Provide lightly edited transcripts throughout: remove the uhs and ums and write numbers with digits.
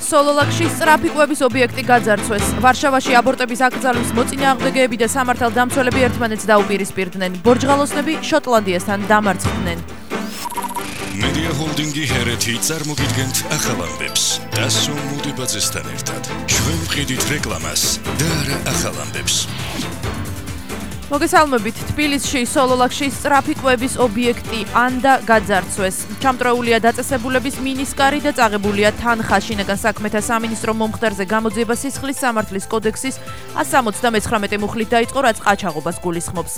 სოლოლაკში სწრაფი კვების ობიექტი გაძარცვეს. ვარშავაში აბორტების აკრძალვის მოწინააღმდეგეები და სამართალდამცველები ერთმანეთს დაუპირისპირდნენ. ბორჯღალოსნები შოტლანდიასთან დამარცხდნენ. Media Holdingi ჰერეთი წარმოგიდგენთ ახალ ამბებს. დასო მუდებაძესთან ერთად. ჩვენ ვყიდით რეკლამას და არა ახალ ამბებს. მოგესალმებით, თბილისში სოლოლაკში სწრაფი კვების ობიექტი ანდა გაძარცვეს. ჩამწრეულია დაწესებულების მინისკარი და წაღებულია თანხა. შინაგან საქმეთა სამინისტრო მომხდარზე გამოძიება სისხლის სამართლის კოდექსის 179 მუხლით დაიწყო, რაც ყაჩაღობას გულისხმობს.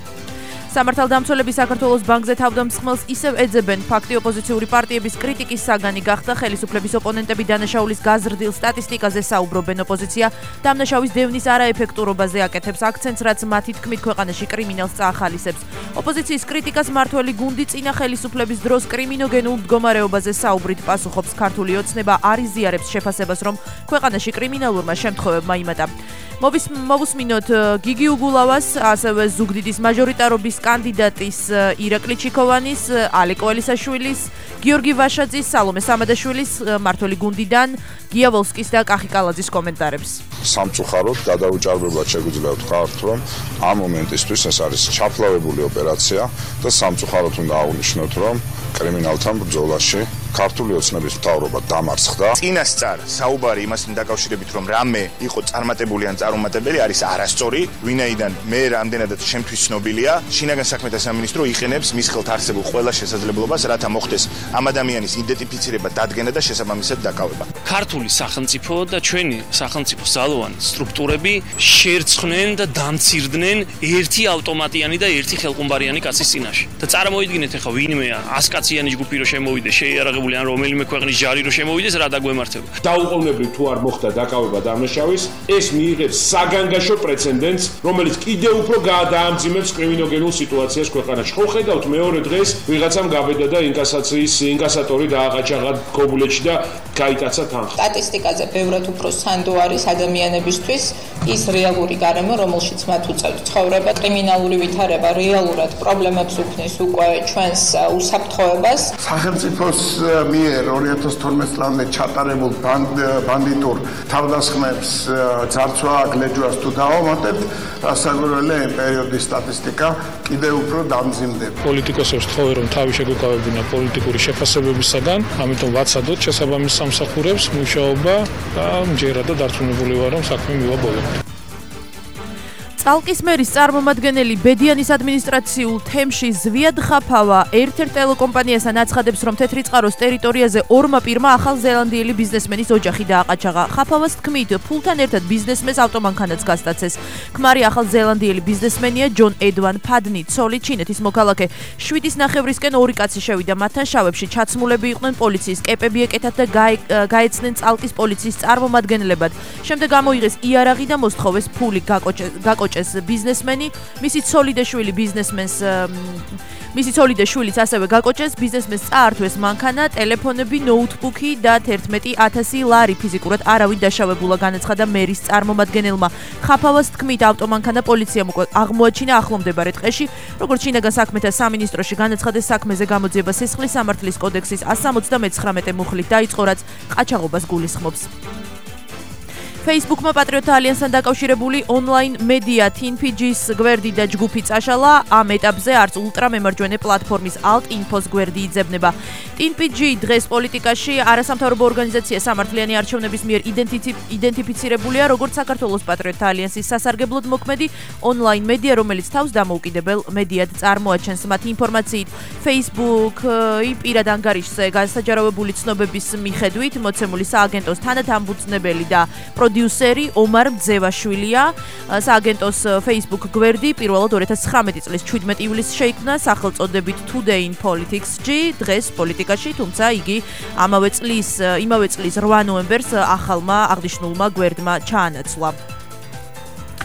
სამართალდამცველები საქართველოს ბანკზე თავდამსხმელს ისევ ეძებენ. ფაქტი ოპოზიციური პარტიების კრიტიკის საგანი გახდა. ხელისუფლების ოპონენტები დანაშაულის გაზრდილ სტატისტიკაზე საუბრობენ. ოპოზიცია დამნაშავის დევნის არაეფექტურობაზე აკეთებს აქცენტს, რაც მათი თქმით ქვეყანაში კრიმინალს წაახალისებს. ოპოზიციის კრიტიკას მართველი გუნდი წინა ხელისუფლების დროს კრიმინოგენულ მდგომარეობაზე საუბრით პასუხობს. ქართული ოცნება არ იზიარებს შეფასებას, რომ ქვეყანაში კრიმინალურმა შემთხვევებმა იმატა. მოვუსმინოთ გიგი უგულავას, ასევე ზუგდიდის მაჟორიტარობის კანდიდატის ირაკლი ჩიქოვანის, ალეკ ველისაშვილის, გიორგი ვაშაძის, სალომე სამადაშვილის, მართველი გუნდიდან გია ვოლსკის და კახი კალაძის კომენტარებს. სამწუხაროდ გადაუჭარბებლად შეგვიძლია ვთქვათ, რომ ამ მომენტისთვის ეს არის ჩაფლავებული ოპერაცია და სამწუხაროდ უნდა აღვნიშნოთ, რომ კრიმინალთან ბრძოლაში ქართული ოცნების მთავრობა დამარცხდა. წინასწარ საუბარი იმასთან დაკავშირებით, რომ რამე იყო წარმატებული ან წარუმატებელი, არის არასწორი, ვინაიდან მე რამდენადაც შემთვის ცნობილია, შინაგან საქმეთა სამინისტრო იყენებს მის ხელთ არსებულ ყველა შესაძლებლობას, რათა მოხდეს ამ ადამიანის იდენტიფიცირება, დადგენა და შესაბამისად დაკავება. ქართული სახელმწიფო და ჩვენი სახელმწიფო ძალოვანი სტრუქტურები შეერცხნენ და დამცირდნენ ერთი ავტომატიანი და ერთი ხელყუმბარიანი კაცის წინაშე. და წარმოიდგინეთ ახლა ვინმე 100 კაციანი ჯგუფი რო შემოვიდეს, შეიარაღებული ან რომელიმე ქვეყნის ჯარი რო შემოვიდეს, რა დაგვემართება. დაუყოვნებლივ თუ არ მოხდა დაკავება დამნაშავის, ეს მიიღებს საგანგაშო პრეცედენტს, რომელიც კიდევ უფრო გადაამძიმებს კრიმინოგენულ სიტუაციას ქვეყანაში. ხო ხედავთ, მეორე დღეს ვიღაცამ გაბედა და ინკასატორი დააყაჩაღა გოგულეთში და გაიკაცა თანხა. სტატისტიკაზე ბევრად უფრო სანდო არის ადამიანებისთვის ის რეალური გარემო, რომელშიც მათ უწევთ ცხოვრება. კრიმინალური ვითარება რეალურად პრობლემებს უქმნის უკვე ჩვენს უსაფრთხოებას. სახელმწიფოს მიერ 2012 წლამდე ჩატარებულ ბანდიტურ თავდასხმებს ძარცვა გლეჯვას თუ დავამატებთ, რასაკვირველია იმ პერიოდის სტატისტიკა კიდევ უფრო დამძიმდება. პოლიტიკოსებს თხოვე, რომ თავი შეგვეკავებინა პოლიტიკური შეფასებებისაგან, ამიტომ ვაცადოთ შესაბამის სამსახურებს მუშაობა და მჯერა და დარწმუნებული ვარ, რომ საქმე მივა ბოლომდე. წალკის მერის წარმომადგენელი ბედიანის ადმინისტრაციულ თემში ზვიად ხაფავა ერთ-ერთ ტელეკომპანიასთან აცხადებს, რომ თეთრი წყაროს ტერიტორიაზე ორმა პირმა ახალ ზელანდიელი ბიზნესმენის ოჯახი დააყაჩაღა. ხაფავას თქმით, ფულთან ერთად ბიზნესმენს ავტომანქანაც გასტაცეს. ქმარი ახალ ზელანდიელი ბიზნესმენია ჯონ ედვან ფადნი, ცოლი ჩინეთის მოქალაქე. 7-ის ნახევრისკენ ორი კაცი შევიდა მათთან შავებში, ჩაცმულები იყვნენ პოლიციის კეპები ეკეთათ და გაეცნენ წალკის პოლიციის წარმომადგენლებად. შემდეგ გამოიღეს იარაღი და მოსთხოვეს ფული გაკოჭეს ბიზნესმენი, მისი ცოლი და შვილიც ასევე გაკოჭეს. ბიზნესმენს წაართვეს მანქანა, ტელეფონები, ნოუთბუქი და 11,000 ლარი. ფიზიკურად არავინ დაშავებულა, განაცხადა მერის წარმომადგენელმა. ხაფავას თქმით, ავტომანქანა პოლიციამ უკვე აღმოაჩინა ახლომდებარე დღეში. როგორც შინაგან საქმეთა სამინისტროში განაცხადეს, საქმეზე გამოძიება სისხლის სამართლის კოდექსის 179 მუხლით დაიწყო, რაც ყაჩაღობას გულისხმობს. Facebook-მა პატრიოტთა ალიანსთან დაკავშირებული ონლაინ მედია TNPG-ს გვერდი და ჯგუფი წაშალა. ამ ეტაპზე არც ულტრამემარჯვენე პლატფორმის Alt-Info-ს გვერდი იძებნება. TNPG დღეს პოლიტიკაში არასამთავრობო ორგანიზაცია სამართლიანი არჩევნების მიერ იდენტიფიცირებულია, როგორც საქართველოს პატრიოტთა ალიანსის სასარგებლოდ მოქმედი ონლაინ მედია, რომელიც თავს დამოუკიდებელ მედიად წარმოაჩენს. მათი ინფორმაციით, Facebook-ი პირად ანგარიშზე განსაჯაროვებული ცნობების მიხედვით მოცემული სააგენტოს თანათავმფუძნებელი და პროდიუსერი ომარ მძევაშვილია. სააგენტოს Facebook გვერდი პირველად 2019 წლის 17 ივლისს შეიქმნა სახელწოდებით Today in Politics-ში, დღეს პოლიტიკაში, თუმცა იგი იმავე წლის 8 ნოემბერს ახალმა აღნიშნულმა გვერდმა ჩაანაცვლა.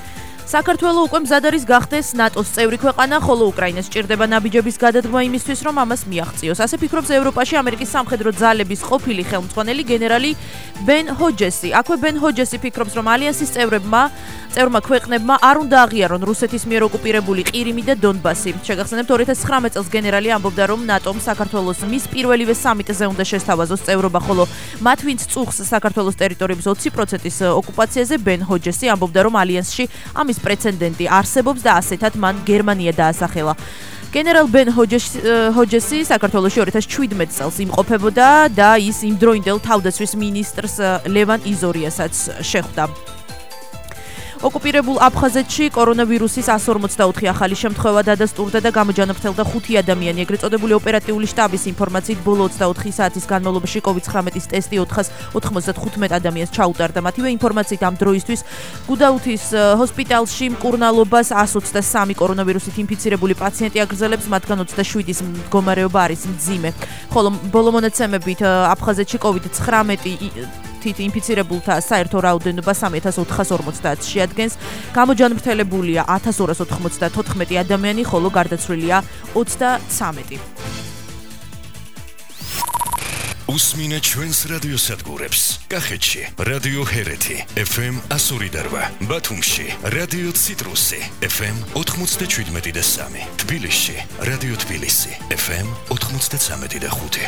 საქართველო უკვე მზად არის გახდეს ნატოს წევრი ქვეყანა, ხოლო უკრაინას სჭირდება ნაბიჯების გადადგმა იმისთვის, რომ ამას მიაღწიოს. ასე ფიქრობს ევროპაში ამერიკის სამხედრო ძალების ყოფილი ხელმძღვანელი გენერალი ბენ ჰოჯესი. აქვე ბენ ჰოჯესი ფიქრობს, რომ ალიანსის წევრმა ქვეყნებმა არ უნდა აღიარონ რუსეთის მიერ ოკუპირებული ყირიმი და დონბასი. შეგახსენებთ 2019 წელს გენერალი ამბობდა, რომ ნატომ საქართველოს მის პირველივე სამიტზე უნდა შესთავაზოს წევრობა, ხოლო მათ ვინც წუხს საქართველოს ტერიტორიების 20%-ის ოკუპაციაზე, ბენ ჰოჯესი ამბობდა, რომ ალიანსში ამის პრეცედენტი არსებობს და ასეთად მან გერმანია დაასახელა. გენერალ ბენ ჰოჯესი საქართველოში 2017 წელს იმყოფებოდა და ის იმდროინდელ თავდაცვის მინისტრს ლევან იზორიასაც შეხვდა. ოკუპირებულ აფხაზეთში კორონავირუსის 144 ახალი შემთხვევა დადასტურდა და გამოჯანმრთელდა 5 ადამიანი. ეგრეთ წოდებული ოპერატიული შტაბის ინფორმაციით ბოლო 24 საათის განმავლობაში COVID-19-ის ტესტი 495 ადამიანს ჩაუტარდა. მათივე ინფორმაციით ამ დროისთვის გუდაუთის ჰოსპიტალში მკურნალობას 123 კორონავირუსით ინფიცირებული პაციენტი აგრძელებს, მათგან 27-ის მდგომარეობა არის მძიმე. ხოლო ბოლო მონაცემებით აფხაზეთში COVID-19 ინფიცირებულთა საერთო რაოდენობა 3450 შეადგენს. გამოჯანმრთელებულია 1294 ადამიანი, ხოლო გარდაცვლილია 33. უსმინეთ ჩვენს რადიოსადგურებს. კახეთში რადიო ჰერეთი FM 102.8, ბათუმში რადიო ციტრუსი FM 97.3, თბილისში რადიო თბილისი FM 93.5.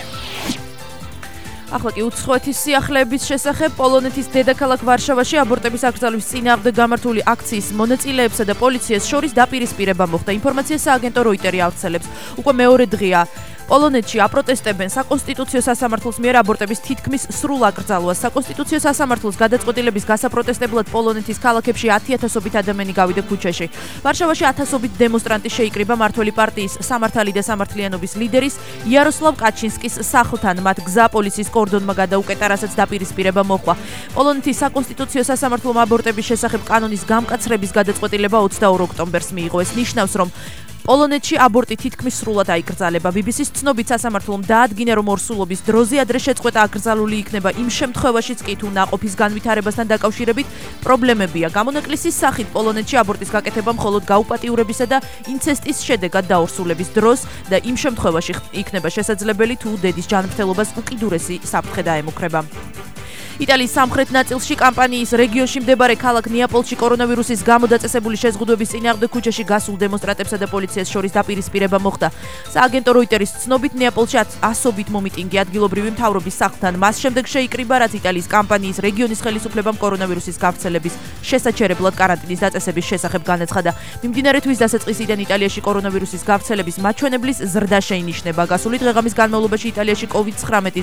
ახლა კი უცხოეთის სიახლეების შესახებ პოლონეთის დედაქალაქ ვარშავაში აბორტების აკრძალვის წინააღმდეგ გამართული აქციის მონაწილეებსა და პოლიციას შორის დაპირისპირება მოხდა. ინფორმაციას სააგენტო როიტერი ავრცელებს. უკვე მეორე დღეა პოლონეთში აპროტესტებენ საკონსტიტუციო სასამართლოს მიერ აბორტების თითქმის სრულ აკრძალვას. საკონსტიტუციო სასამართლოს გადაწყვეტილების გასაპროტესტებლად პოლონეთის ქალაქებში 10,000-ობით ადამიანი გავიდა ქუჩაში. ვარშავაში 1000-ობით დემონსტრანტი შეიკრიბა მმართველი პარტიის სამართალი და სამართლიანობის ლიდერის იაროსლავ კაჩინსკის სახლთან. მათ გზა პოლიციის კორდონმა გადაუკეტა, რასაც დაპირისპირება მოჰყვა. პოლონეთის საკონსტიტუციო სასამართლომ აბორტების შესახებ კანონის გამკაცრების გადაწყვეტილება 22 ოქტომბერს მიიღო. ეს ნიშნავს, რომ პოლონეთში აბორტი თითქმის სრულად აიკრძალება. BBC-ს ცნობით სასამართლომ დაადგინა, რომ ორსულობის დროზე ადრე შეწყვეტა აკრძალული იქნება იმ შემთხვევაშიც კი, თუ ნაყოფის განვითარებასთან დაკავშირებით პრობლემებია. გამონაკლისის სახით პოლონეთში აბორტის გაკეთება მხოლოდ გაუპატიურებისა და ინცესტის შედეგად დაორსულების დროს და იმ შემთხვევაში იქნება შესაძლებელი, თუ დედის ჯანმრთელობას უკიდურესი საფრთხე დაემუქრება. იტალიის სამხრეთ ნაწილში კამპანიის რეგიონში მდებარე ქალაქ ნეაპოლში კორონავირუსის გამო დაწესებული შეზღუდვების წინააღმდეგ ქუჩაში გასულ დემონსტრანტებსა და პოლიციას შორის დაპირისპირება მოხდა. სააგენტო როიტერის ცნობით ნეაპოლში 100-ობით მომიტინგი ადგილობრივი მთავრობის სახლთან მას შემდეგ შეიკრიბა, რაც იტალიის კამპანიის რეგიონის ხელისუფლებამ კორონავირუსის გავრცელების შესაჩერებლად კარანტინის დაწესების შესახებ განაცხადა. მიმდინარე თვის დასაწყისიდან იტალიაში კორონავირუსის გავრცელების მაჩვენებლის ზრდა შეინიშნება. გასული დღეღამის განმავლობაში იტალიაში COVID-19-ის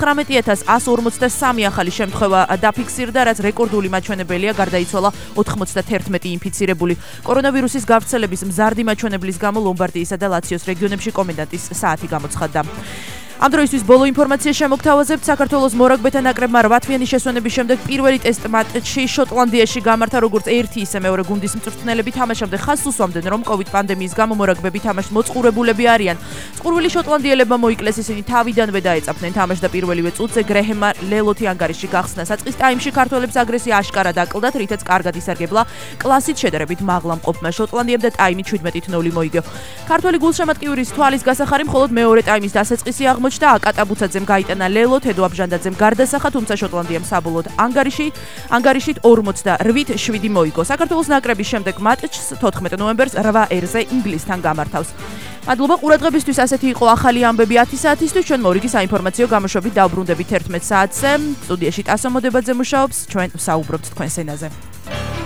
19,143 ახალი შემთხვევა დაფიქსირდა, რაც რეკორდული მაჩვენებელია, გარდაიცვალა 91 ინფიცირებული. კორონავირუსის გავრცელების მზარდი მაჩვენებლის გამო ლომბარდიისა და ლაციოს რეგიონებში კომენდანტის საათი გამოცხადდა. ამ დროისთვის ბოლო ინფორმაცია შემოგთავაზებთ. საქართველოს მორაგბეთა ნაკრებმა 8 თვიანი შესვენების შემდეგ პირველი ტესტ მატჩი შოტლანდიაში გამართა, როგორც ერთი ისე მეორე გუნდის მწვრთნელები თამაშამდე ხაზს უსვამდნენ, რომ COVID პანდემიის გამო მორაგბები თამაშს მოწყურებულები არიან. წყურვილი შოტლანდიელებმა მოიკლეს, ისინი თავიდანვე დაეწაფნენ თამაშს და პირველივე წუთზე გრეჰემმა ლელოთი ანგარიში გახსნა. საწყის ტაიმში ქართველებს აგრესია აშკარად აკლდათ, რითაც კარგად ისარგებლა კლასით შედარებით მაღლა მყოფმა შოტლანდიამ და ტაიმი 17-0 მოიგო. ქართველი გულშემატკივრის თვალის გასახარი მხოლოდ მეორე ტაიმის დასაწყისი აღმოჩნდა. აკატაბუცაძემ გაიტანა ლელო, თედო აბჟანდაძემ გარდასახა, თუმცა შოტლანდიამ საბოლოოდ ანგარიშით 48-7 მოიგო. საქართველოს ნაკრების შემდეგ მატჩს 14 ნოემბერს 8-ზე ინგლისთან გამართავს. მადლობა ყურადღებისთვის. ასეთი იყო ახალი ამბები 10 საათისთვის. ჩვენ მორიგი საინფორმაციო გამოშვებით დავბრუნდებით 11 საათზე. სტუდიაში ტასო მოდებაძე მუშაობს. ჩვენ ვსაუბრობთ თქვენს ენაზე.